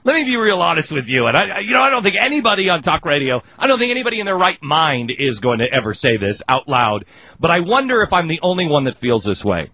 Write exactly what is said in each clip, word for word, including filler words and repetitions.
Let me be real honest with you. And, I, you know, I don't think anybody on talk radio, I don't think anybody in their right mind is going to ever say this out loud. But I wonder if I'm the only one that feels this way.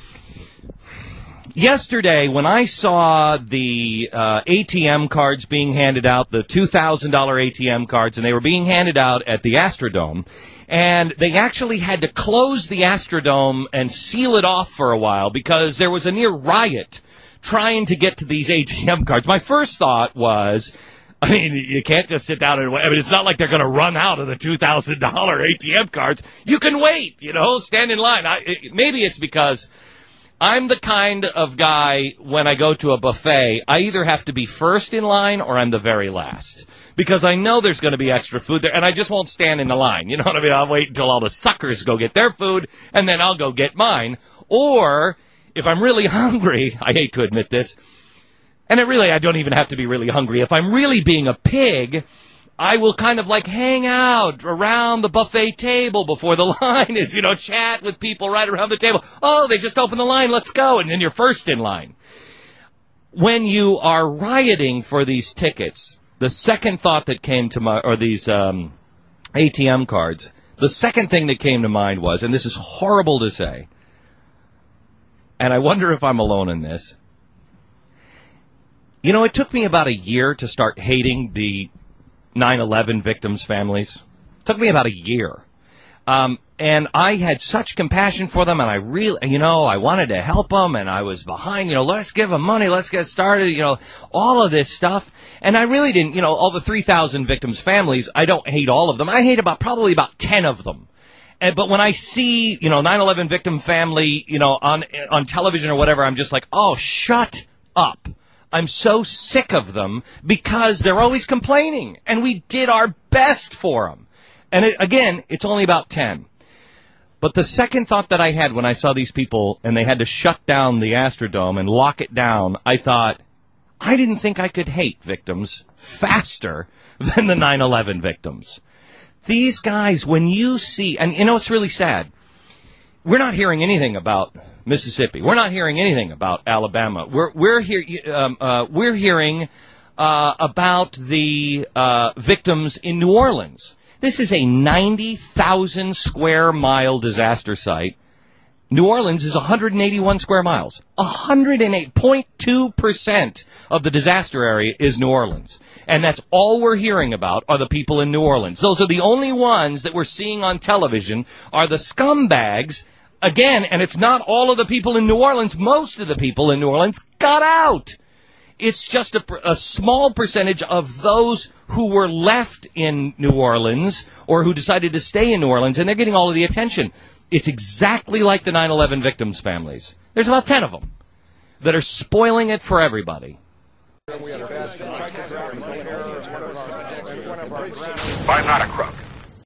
Yesterday, when I saw the uh, A T M cards being handed out, the two thousand dollars A T M cards, and they were being handed out at the Astrodome, and they actually had to close the Astrodome and seal it off for a while because there was a near riot trying to get to these A T M cards. My first thought was, I mean, you can't just sit down and wait. I mean, it's not like they're going to run out of the two thousand dollars A T M cards. You can wait, you know, stand in line. I, it, maybe it's because I'm the kind of guy, when I go to a buffet, I either have to be first in line or I'm the very last. Because I know there's going to be extra food there, and I just won't stand in the line. You know what I mean? I'll wait until all the suckers go get their food, and then I'll go get mine. Or, if I'm really hungry, I hate to admit this, and it really, I don't even have to be really hungry. If I'm really being a pig, I will kind of like hang out around the buffet table before the line is, you know, chat with people right around the table. Oh, they just opened the line, let's go, and then you're first in line. When you are rioting for these tickets, the second thought that came to my, or these um, A T M cards, the second thing that came to mind was, and this is horrible to say, and I wonder if I'm alone in this, you know, it took me about a year to start hating the nine eleven victims' families. It took me about a year. Um, and I had such compassion for them, and I really, you know, I wanted to help them, and I was behind, you know, let's give them money, let's get started, you know, all of this stuff. And I really didn't, you know, all the three thousand victims' families, I don't hate all of them. I hate about, probably about ten of them. And, but when I see, you know, nine eleven victim family, you know, on on television or whatever, I'm just like, oh, shut up. I'm so sick of them because they're always complaining, and we did our best for them. And it, again, it's only about ten. But the second thought that I had when I saw these people and they had to shut down the Astrodome and lock it down, I thought, I didn't think I could hate victims faster than the nine eleven victims. These guys, when you see, and you know, it's really sad. We're not hearing anything about Mississippi. We're not hearing anything about Alabama. We're we're here. Um, uh, we're hearing uh, about the uh, victims in New Orleans. This is a ninety thousand square mile disaster site. New Orleans is one hundred eighty-one square miles. one hundred eight point two percent of the disaster area is New Orleans. And that's all we're hearing about are the people in New Orleans. Those are the only ones that we're seeing on television are the scumbags. Again, and it's not all of the people in New Orleans. Most of the people in New Orleans got out. It's just a, a small percentage of those who were left in New Orleans or who decided to stay in New Orleans, and they're getting all of the attention. It's exactly like the nine eleven victims' families. There's about ten of them that are spoiling it for everybody. I'm not a crook.